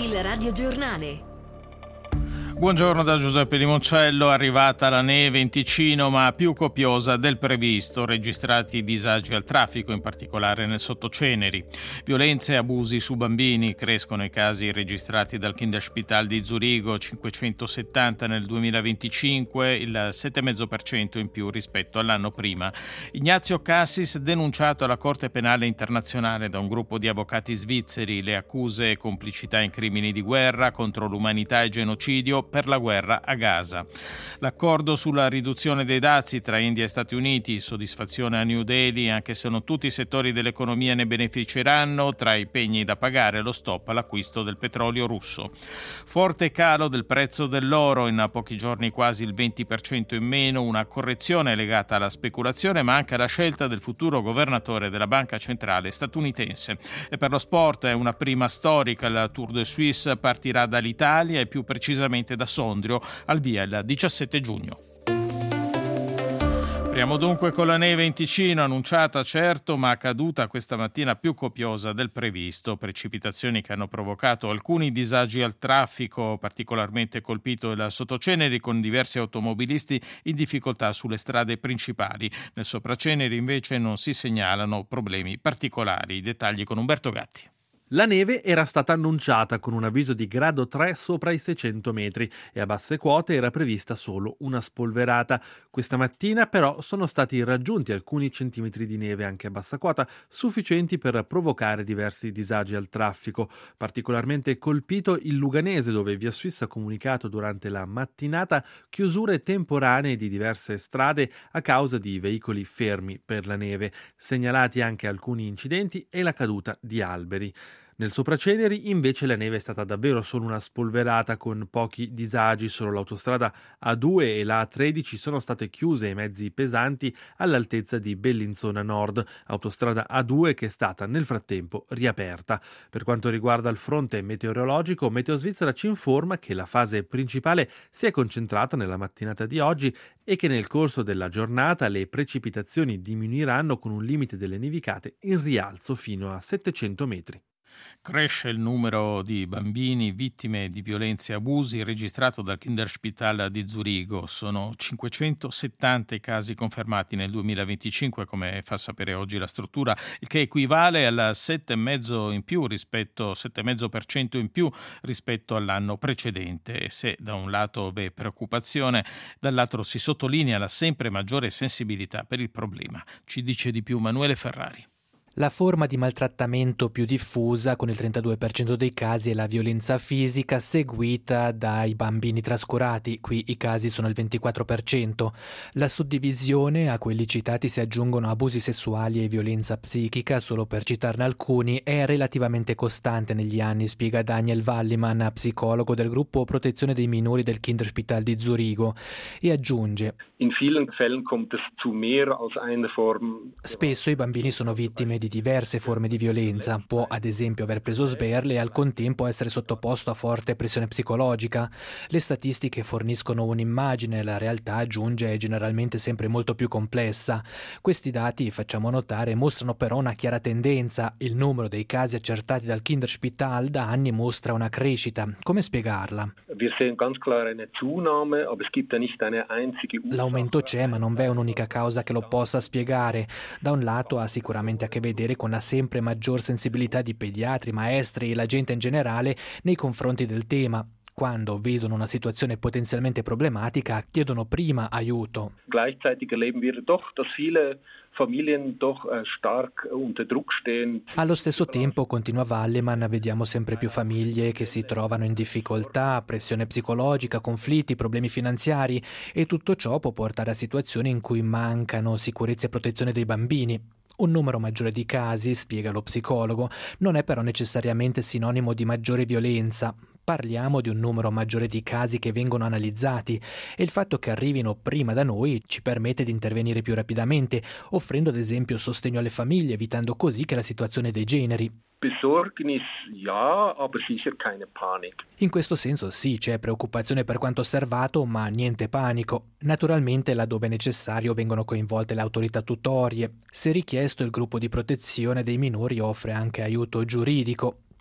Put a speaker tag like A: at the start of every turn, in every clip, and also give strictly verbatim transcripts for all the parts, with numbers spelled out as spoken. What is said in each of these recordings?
A: Il radiogiornale.
B: Buongiorno da Giuseppe Limoncello. Arrivata la neve in Ticino, ma più copiosa del previsto. Registrati disagi al traffico, in particolare nel Sottoceneri. Violenze e abusi su bambini. Crescono i casi registrati dal Kinderspital di Zurigo, cinquecentosettanta nel duemilaventicinque, il sette virgola cinque per cento in più rispetto all'anno prima. Ignazio Cassis denunciato alla Corte Penale Internazionale da un gruppo di avvocati svizzeri. Le accuse: complicità in crimini di guerra, contro l'umanità e genocidio per la guerra a Gaza. L'accordo sulla riduzione dei dazi tra India e Stati Uniti, soddisfazione a New Delhi, anche se non tutti i settori dell'economia ne beneficeranno. Tra i pegni da pagare lo stop all'acquisto del petrolio russo. Forte calo del prezzo dell'oro, in pochi giorni quasi il venti per cento in meno, una correzione legata alla speculazione ma anche alla scelta del futuro governatore della Banca Centrale statunitense. E per lo sport è una prima storica, il Tour de Suisse partirà dall'Italia e più precisamente da Sondrio, al via il diciassette giugno. Apriamo dunque con la neve in Ticino, annunciata certo ma caduta questa mattina più copiosa del previsto. Precipitazioni che hanno provocato alcuni disagi al traffico, particolarmente colpito il Sottoceneri, con diversi automobilisti in difficoltà sulle strade principali. Nel Sopraceneri invece non si segnalano problemi particolari. I dettagli con Umberto Gatti.
C: La neve era stata annunciata con un avviso di grado tre sopra i seicento metri e a basse quote era prevista solo una spolverata. Questa mattina però sono stati raggiunti alcuni centimetri di neve anche a bassa quota, sufficienti per provocare diversi disagi al traffico. Particolarmente colpito il Luganese, dove Via Suisse ha comunicato durante la mattinata chiusure temporanee di diverse strade a causa di veicoli fermi per la neve. Segnalati anche alcuni incidenti e la caduta di alberi. Nel Sopraceneri invece la neve è stata davvero solo una spolverata, con pochi disagi. Solo l'autostrada A due e la A tredici sono state chiuse ai mezzi pesanti all'altezza di Bellinzona Nord, autostrada A due che è stata nel frattempo riaperta. Per quanto riguarda il fronte meteorologico, Meteo Svizzera ci informa che la fase principale si è concentrata nella mattinata di oggi e che nel corso della giornata le precipitazioni diminuiranno, con un limite delle nevicate in rialzo fino a settecento metri.
B: Cresce il numero di bambini vittime di violenze e abusi registrato dal Kinderspital di Zurigo. Sono cinquecentosettanta i casi confermati nel duemilaventicinque, come fa sapere oggi la struttura, il che equivale al sette virgola cinque in più rispetto sette virgola cinque per cento in più rispetto all'anno precedente. E se da un lato v'è preoccupazione, dall'altro si sottolinea la sempre maggiore sensibilità per il problema. Ci dice di più Manuele Ferrari.
D: La forma di maltrattamento più diffusa, con il trentadue per cento dei casi, è la violenza fisica, seguita dai bambini trascurati. Qui i casi sono il ventiquattro per cento. La suddivisione a quelli citati si aggiungono abusi sessuali e violenza psichica, solo per citarne alcuni, è relativamente costante negli anni, spiega Daniel Wallimann, psicologo del gruppo Protezione dei minori del Kinderspital di Zurigo, e aggiunge:
E: In vielen Fällen kommt es zu mehr als eine Form.
D: Spesso i bambini sono vittime di diverse forme di violenza. Può ad esempio aver preso sberle e al contempo essere sottoposto a forte pressione psicologica. Le statistiche forniscono un'immagine, la realtà, aggiunge, è generalmente sempre molto più complessa. Questi dati, facciamo notare, mostrano però una chiara tendenza. Il numero dei casi accertati dal Kinderspital da anni mostra una crescita. Come spiegarla?
E: Wir sehen ganz klar eine Zunahme, aber es gibt da nicht eine einzige Ursache.
D: L'aumento c'è, ma non v'è un'unica causa che lo possa spiegare. Da un lato ha sicuramente a che vedere con la sempre maggior sensibilità di pediatri, maestri e la gente in generale nei confronti del tema. Quando vedono una situazione potenzialmente problematica, chiedono prima aiuto.
E: Gleichzeitig erleben wir doch, dass viele Familien doch stark unter Druck stehen.
D: Allo stesso tempo, continua Wallemann, vediamo sempre più famiglie che si trovano in difficoltà, pressione psicologica, conflitti, problemi finanziari, e tutto ciò può portare a situazioni in cui mancano sicurezza e protezione dei bambini. Un numero maggiore di casi, spiega lo psicologo, non è però necessariamente sinonimo di maggiore violenza. Parliamo di un numero maggiore di casi che vengono analizzati, e il fatto che arrivino prima da noi ci permette di intervenire più rapidamente, offrendo ad esempio sostegno alle famiglie, evitando così che la situazione degeneri.
E: Besorgnis ja, aber sicher keine Panik.
D: In questo senso sì, c'è preoccupazione per quanto osservato, ma niente panico. Naturalmente, laddove necessario, vengono coinvolte le autorità tutorie. Se richiesto, il gruppo di protezione dei minori offre anche aiuto giuridico.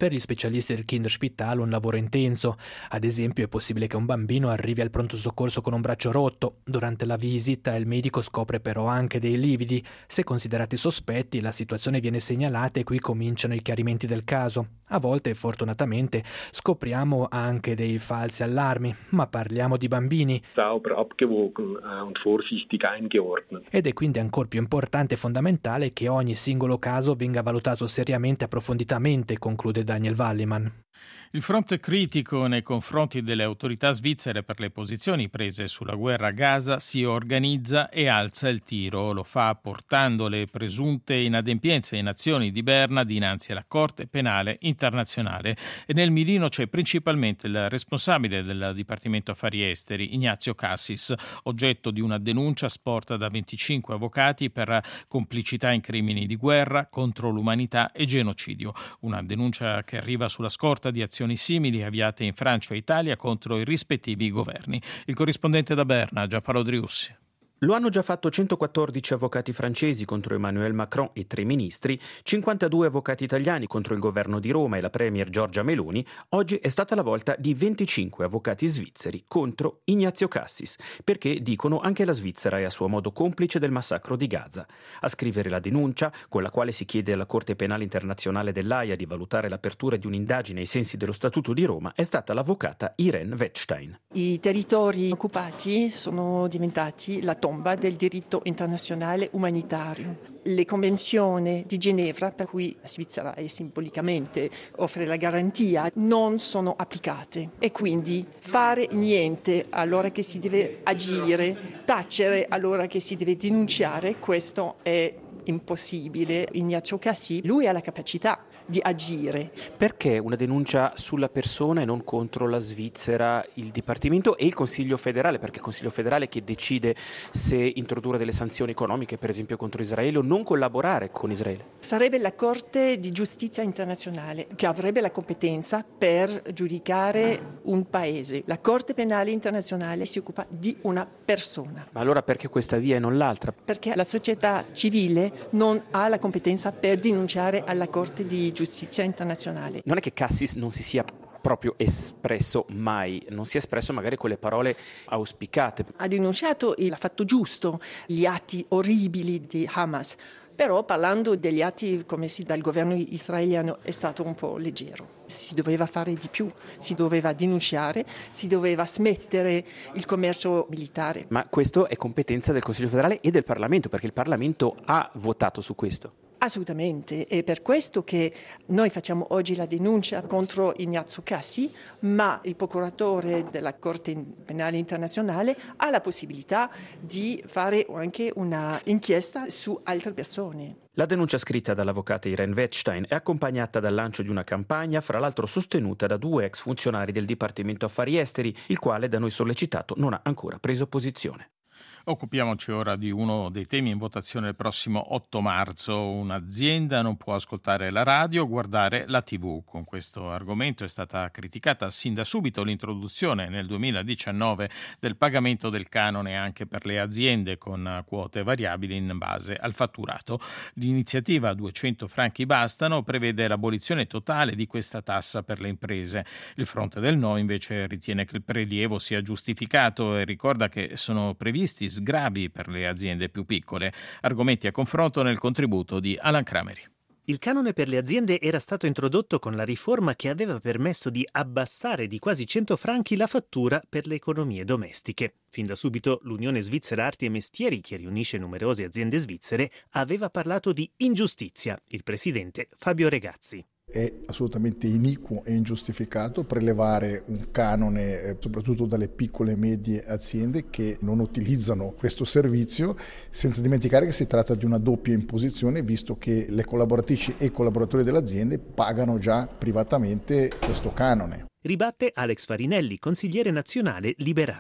D: Per gli specialisti del Kinderspital un lavoro intenso. Ad esempio è possibile che un bambino arrivi al pronto soccorso con un braccio rotto. Durante la visita il medico scopre però anche dei lividi. Se considerati sospetti la situazione viene segnalata e qui cominciano i chiarimenti del caso. A volte fortunatamente scopriamo anche dei falsi allarmi, ma parliamo di bambini.
E: Sauber abgewogen und vorsichtig eingeordnet.
D: Ed è quindi ancora più importante e fondamentale che ogni singolo caso venga valutato seriamente e approfonditamente, conclude Daniel Wallimann.
B: Il fronte critico nei confronti delle autorità svizzere per le posizioni prese sulla guerra a Gaza si organizza e alza il tiro. Lo fa portando le presunte inadempienze in azioni di Berna dinanzi alla Corte Penale Internazionale. E nel mirino c'è principalmente il responsabile del Dipartimento Affari Esteri, Ignazio Cassis, oggetto di una denuncia sporta da venticinque avvocati per complicità in crimini di guerra, contro l'umanità e genocidio. Una denuncia che arriva sulla scorta di azioni simili avviate in Francia e Italia contro i rispettivi governi. Il corrispondente da Berna, Giampaolo Driussi.
A: Lo hanno già fatto centoquattordici avvocati francesi contro Emmanuel Macron e tre ministri, cinquantadue avvocati italiani contro il governo di Roma e la premier Giorgia Meloni. Oggi è stata la volta di venticinque avvocati svizzeri contro Ignazio Cassis, perché dicono anche la Svizzera è a suo modo complice del massacro di Gaza. A scrivere la denuncia, con la quale si chiede alla Corte Penale Internazionale dell'Aia di valutare l'apertura di un'indagine ai sensi dello Statuto di Roma, è stata l'avvocata Irene Wettstein.
F: I territori occupati sono diventati la tomba del diritto internazionale umanitario. Le convenzioni di Ginevra, per cui la Svizzera è simbolicamente offre la garanzia, non sono applicate e quindi fare niente allora che si deve agire, tacere allora che si deve denunciare, questo è impossibile. Ignazio Cassis, lui ha la capacità di agire.
A: Perché una denuncia sulla persona e non contro la Svizzera, il Dipartimento e il Consiglio federale? Perché il Consiglio federale che decide se introdurre delle sanzioni economiche, per esempio contro Israele, o non collaborare con Israele.
F: Sarebbe la Corte di Giustizia Internazionale che avrebbe la competenza per giudicare un paese. La Corte Penale Internazionale si occupa di una persona.
A: Ma allora perché questa via e non l'altra?
F: Perché la società civile non ha la competenza per denunciare alla Corte di Giustizia Internazionale.
A: Non è che Cassis non si sia proprio espresso mai, non si è espresso magari con le parole auspicate.
F: Ha denunciato e l'ha fatto giusto gli atti orribili di Hamas, però parlando degli atti commessi dal governo israeliano è stato un po' leggero. Si doveva fare di più, si doveva denunciare, si doveva smettere il commercio militare.
A: Ma questo è competenza del Consiglio federale e del Parlamento, perché il Parlamento ha votato su questo.
F: Assolutamente, è per questo che noi facciamo oggi la denuncia contro Ignazio Cassis, ma il procuratore della Corte Penale Internazionale ha la possibilità di fare anche una inchiesta su altre persone.
A: La denuncia scritta dall'avvocata Irene Wettstein è accompagnata dal lancio di una campagna, fra l'altro sostenuta da due ex funzionari del Dipartimento Affari Esteri, il quale da noi sollecitato non ha ancora preso posizione.
B: Occupiamoci ora di uno dei temi in votazione il prossimo otto marzo. Un'azienda non può ascoltare la radio o guardare la tivù. Con questo argomento è stata criticata sin da subito l'introduzione nel duemiladiciannove del pagamento del canone anche per le aziende con quote variabili in base al fatturato. L'iniziativa duecento franchi bastano prevede l'abolizione totale di questa tassa per le imprese. Il fronte del no invece ritiene che il prelievo sia giustificato e ricorda che sono previsti sgravi per le aziende più piccole. Argomenti a confronto nel contributo di Alan Crameri.
G: Il canone per le aziende era stato introdotto con la riforma che aveva permesso di abbassare di quasi cento franchi la fattura per le economie domestiche. Fin da subito l'Unione Svizzera Arti e Mestieri, che riunisce numerose aziende svizzere, aveva parlato di ingiustizia. Il presidente Fabio Regazzi.
H: È assolutamente iniquo e ingiustificato prelevare un canone eh, soprattutto dalle piccole e medie aziende che non utilizzano questo servizio, senza dimenticare che si tratta di una doppia imposizione, visto che le collaboratrici e i collaboratori delle aziende pagano già privatamente questo canone.
G: Ribatte Alex Farinelli, consigliere nazionale liberale.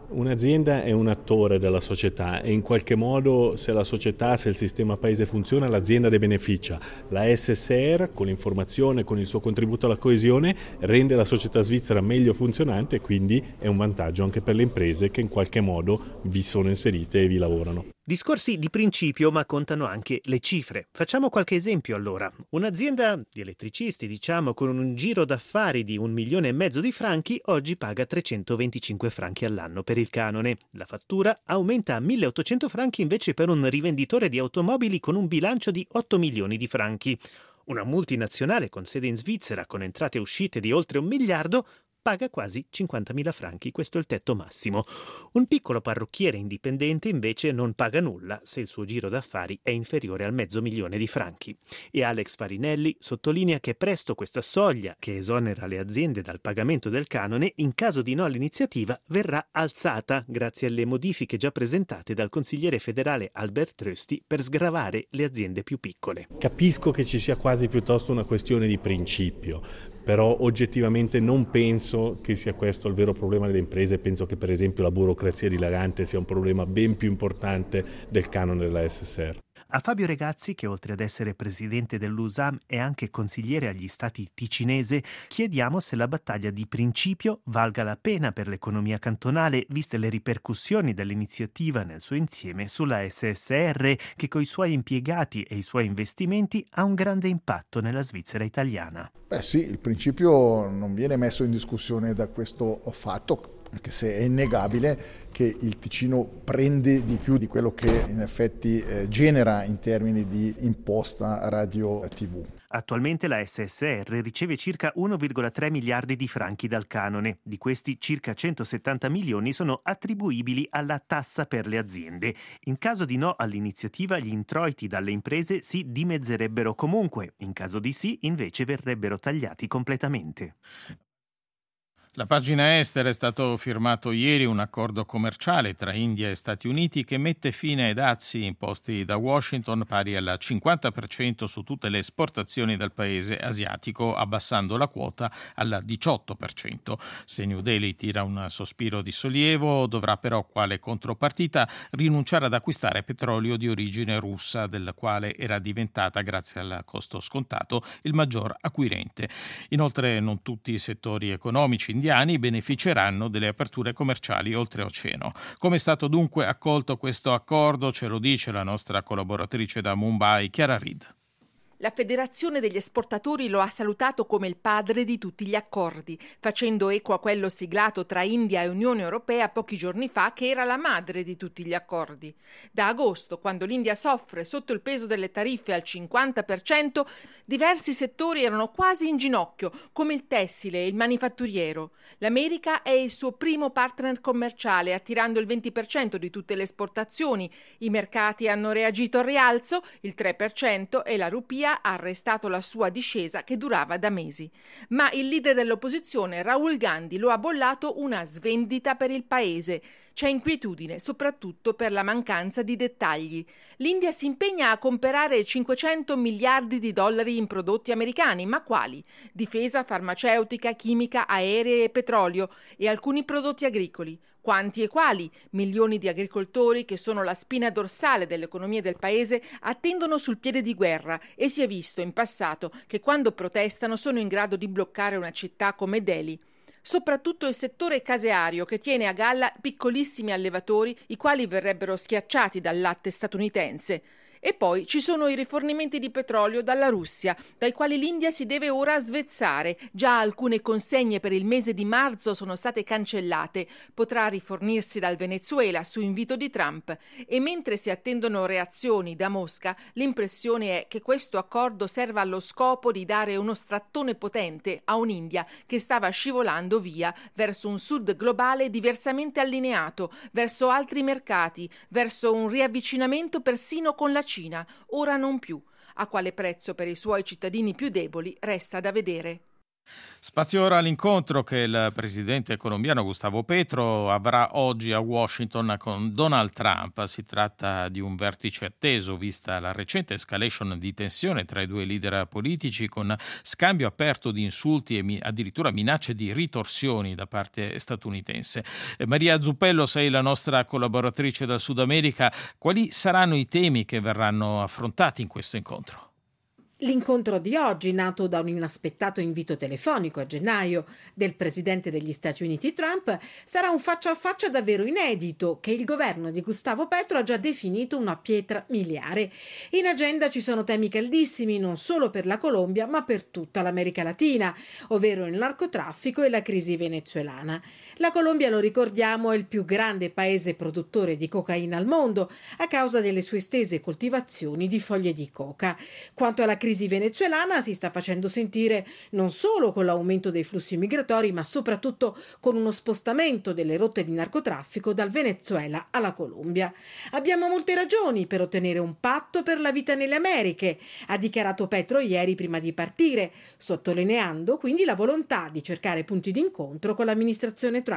I: Un'azienda è un attore della società e in qualche modo se la società, se il sistema paese funziona, l'azienda ne beneficia. La S S R con l'informazione, con il suo contributo alla coesione rende la società svizzera meglio funzionante e quindi è un vantaggio anche per le imprese che in qualche modo vi sono inserite e vi lavorano.
G: Discorsi di principio, ma contano anche le cifre. Facciamo qualche esempio allora. Un'azienda di elettricisti, diciamo, con un giro d'affari di un milione e mezzo di franchi, oggi paga trecentoventicinque franchi all'anno per il canone. La fattura aumenta a milleottocento franchi invece per un rivenditore di automobili con un bilancio di otto milioni di franchi. Una multinazionale con sede in Svizzera, con entrate e uscite di oltre un miliardo, paga quasi cinquantamila franchi, questo è il tetto massimo. Un piccolo parrucchiere indipendente invece non paga nulla se il suo giro d'affari è inferiore al mezzo milione di franchi. E Alex Farinelli sottolinea che presto questa soglia, che esonera le aziende dal pagamento del canone, in caso di no all'iniziativa verrà alzata grazie alle modifiche già presentate dal consigliere federale Albert Trösti per sgravare le aziende più piccole.
I: Capisco che ci sia quasi piuttosto una questione di principio, però oggettivamente non penso che sia questo il vero problema delle imprese. Penso che per esempio la burocrazia dilagante sia un problema ben più importante del canone della S S R.
G: A Fabio Regazzi, che oltre ad essere presidente dell'U S A M è anche consigliere agli stati ticinese, chiediamo se la battaglia di principio valga la pena per l'economia cantonale, viste le ripercussioni dell'iniziativa nel suo insieme sulla S S R, che coi suoi impiegati e i suoi investimenti ha un grande impatto nella Svizzera italiana.
H: Beh sì, il principio non viene messo in discussione da questo fatto, anche se è innegabile che il Ticino prende di più di quello che in effetti eh, genera in termini di imposta radio tivù.
G: Attualmente la S S R riceve circa uno virgola tre miliardi di franchi dal canone. Di questi circa centosettanta milioni sono attribuibili alla tassa per le aziende. In caso di no all'iniziativa, gli introiti dalle imprese si dimezzerebbero comunque. In caso di sì, invece, verrebbero tagliati completamente.
B: La pagina estera è stato firmato ieri un accordo commerciale tra India e Stati Uniti che mette fine ai dazi imposti da Washington pari al cinquanta per cento su tutte le esportazioni dal paese asiatico, abbassando la quota al diciotto per cento. Se New Delhi tira un sospiro di sollievo, dovrà però quale contropartita rinunciare ad acquistare petrolio di origine russa, del quale era diventata, grazie al costo scontato, il maggior acquirente. Inoltre non tutti i settori economici indiani beneficeranno delle aperture commerciali oltreoceano. Come è stato dunque accolto questo accordo? Ce lo dice la nostra collaboratrice da Mumbai, Chiara Reed.
J: La Federazione degli esportatori lo ha salutato come il padre di tutti gli accordi, facendo eco a quello siglato tra India e Unione Europea pochi giorni fa, che era la madre di tutti gli accordi. Da agosto, quando l'India soffre sotto il peso delle tariffe al cinquanta per cento, diversi settori erano quasi in ginocchio, come il tessile e il manifatturiero. L'America è il suo primo partner commerciale, attirando il venti per cento di tutte le esportazioni. I mercati hanno reagito al rialzo, il tre per cento, e la rupia ha arrestato la sua discesa che durava da mesi. Ma il leader dell'opposizione, Rahul Gandhi, lo ha bollato una svendita per il paese. C'è inquietudine, soprattutto per la mancanza di dettagli. L'India si impegna a comprare cinquecento miliardi di dollari in prodotti americani, ma quali? Difesa, farmaceutica, chimica, aerei e petrolio e alcuni prodotti agricoli. Quanti e quali? Milioni di agricoltori, che sono la spina dorsale dell'economia del paese, attendono sul piede di guerra e si è visto in passato che quando protestano sono in grado di bloccare una città come Delhi. Soprattutto il settore caseario, che tiene a galla piccolissimi allevatori, i quali verrebbero schiacciati dal latte statunitense. E poi ci sono i rifornimenti di petrolio dalla Russia, dai quali l'India si deve ora svezzare. Già alcune consegne per il mese di marzo sono state cancellate. Potrà rifornirsi dal Venezuela su invito di Trump. E mentre si attendono reazioni da Mosca, l'impressione è che questo accordo serva allo scopo di dare uno strattone potente a un'India che stava scivolando via verso un sud globale diversamente allineato, verso altri mercati, verso un riavvicinamento persino con la Cina, ora non più. A quale prezzo per i suoi cittadini più deboli resta da vedere.
B: Spazio ora all'incontro che il presidente colombiano Gustavo Petro avrà oggi a Washington con Donald Trump. Si tratta di un vertice atteso, vista la recente escalation di tensione tra i due leader politici, con scambio aperto di insulti e mi- addirittura minacce di ritorsioni da parte statunitense. Eh, Maria Zuppello, sei la nostra collaboratrice dal Sud America. Quali saranno i temi che verranno affrontati in questo incontro?
K: L'incontro di oggi, nato da un inaspettato invito telefonico a gennaio del presidente degli Stati Uniti Trump, sarà un faccia a faccia davvero inedito che il governo di Gustavo Petro ha già definito una pietra miliare. In agenda ci sono temi caldissimi non solo per la Colombia ma per tutta l'America Latina, ovvero il narcotraffico e la crisi venezuelana. La Colombia, lo ricordiamo, è il più grande paese produttore di cocaina al mondo a causa delle sue estese coltivazioni di foglie di coca. Quanto alla crisi venezuelana, si sta facendo sentire non solo con l'aumento dei flussi migratori, ma soprattutto con uno spostamento delle rotte di narcotraffico dal Venezuela alla Colombia. Abbiamo molte ragioni per ottenere un patto per la vita nelle Americhe, ha dichiarato Petro ieri prima di partire, sottolineando quindi la volontà di cercare punti d'incontro con l'amministrazione Trump.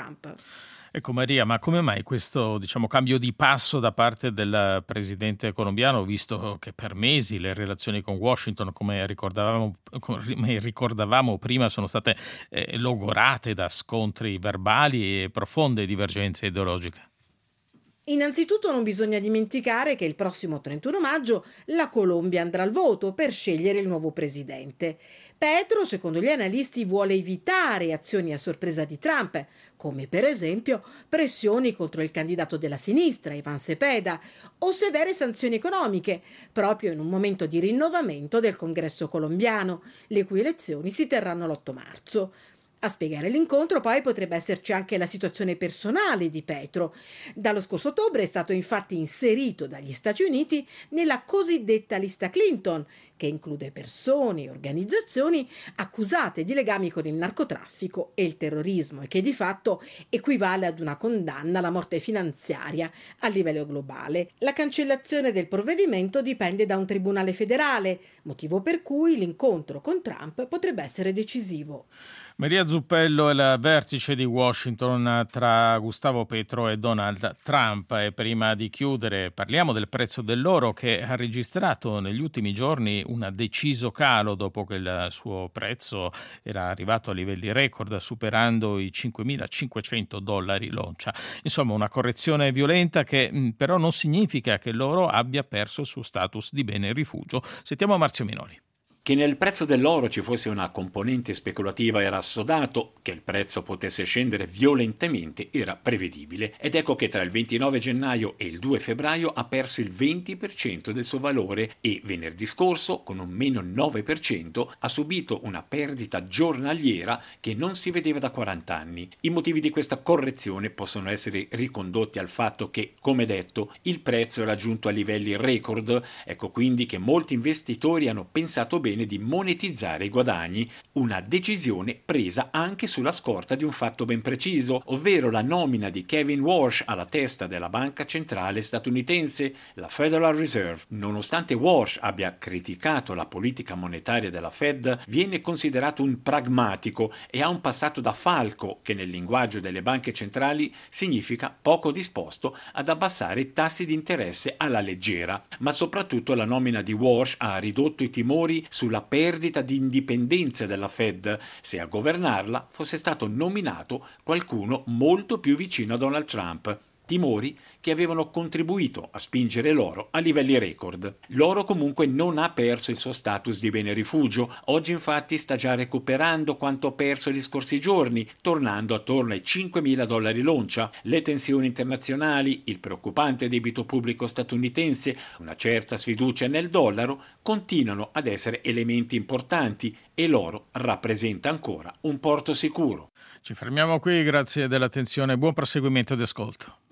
B: Ecco Maria, ma come mai questo diciamo, cambio di passo da parte del presidente colombiano, visto che per mesi le relazioni con Washington, come ricordavamo, come ricordavamo prima, sono state eh, logorate da scontri verbali e profonde divergenze ideologiche?
K: Innanzitutto non bisogna dimenticare che il prossimo trentuno maggio la Colombia andrà al voto per scegliere il nuovo presidente. Petro, secondo gli analisti, vuole evitare azioni a sorpresa di Trump, come per esempio pressioni contro il candidato della sinistra, Iván Cepeda, o severe sanzioni economiche, proprio in un momento di rinnovamento del Congresso colombiano, le cui elezioni si terranno l'otto marzo. A spiegare l'incontro poi potrebbe esserci anche la situazione personale di Petro. Dallo scorso ottobre è stato infatti inserito dagli Stati Uniti nella cosiddetta lista Clinton, che include persone e organizzazioni accusate di legami con il narcotraffico e il terrorismo e che di fatto equivale ad una condanna alla morte finanziaria a livello globale. La cancellazione del provvedimento dipende da un tribunale federale, motivo per cui l'incontro con Trump potrebbe essere decisivo.
B: Maria Zuppello è la vertice di Washington tra Gustavo Petro e Donald Trump. E prima di chiudere parliamo del prezzo dell'oro, che ha registrato negli ultimi giorni un deciso calo dopo che il suo prezzo era arrivato a livelli record, superando i cinquemilacinquecento dollari l'oncia. Insomma, una correzione violenta che mh, però non significa che l'oro abbia perso il suo status di bene rifugio. Sentiamo Marzio Minoli.
L: Che nel prezzo dell'oro ci fosse una componente speculativa era assodato, che il prezzo potesse scendere violentemente era prevedibile, ed ecco che tra il ventinove gennaio e il due febbraio ha perso il venti per cento del suo valore e venerdì scorso, con un meno nove per cento, ha subito una perdita giornaliera che non si vedeva da quaranta anni. I motivi di questa correzione possono essere ricondotti al fatto che, come detto, il prezzo era giunto a livelli record, ecco quindi che molti investitori hanno pensato bene di monetizzare i guadagni, una decisione presa anche sulla scorta di un fatto ben preciso, ovvero la nomina di Kevin Warsh alla testa della banca centrale statunitense, la Federal Reserve. Nonostante Warsh abbia criticato la politica monetaria della Fed, viene considerato un pragmatico e ha un passato da falco, che nel linguaggio delle banche centrali significa poco disposto ad abbassare i tassi di interesse alla leggera. Ma soprattutto la nomina di Warsh ha ridotto i timori sulla perdita di indipendenza della Fed se a governarla fosse stato nominato qualcuno molto più vicino a Donald Trump. Timori che avevano contribuito a spingere l'oro a livelli record. L'oro comunque non ha perso il suo status di bene rifugio, oggi infatti sta già recuperando quanto perso gli scorsi giorni, tornando attorno ai cinquemila dollari l'oncia. Le tensioni internazionali, il preoccupante debito pubblico statunitense, una certa sfiducia nel dollaro continuano ad essere elementi importanti e l'oro rappresenta ancora un porto sicuro.
B: Ci fermiamo qui, grazie dell'attenzione, buon proseguimento di ascolto.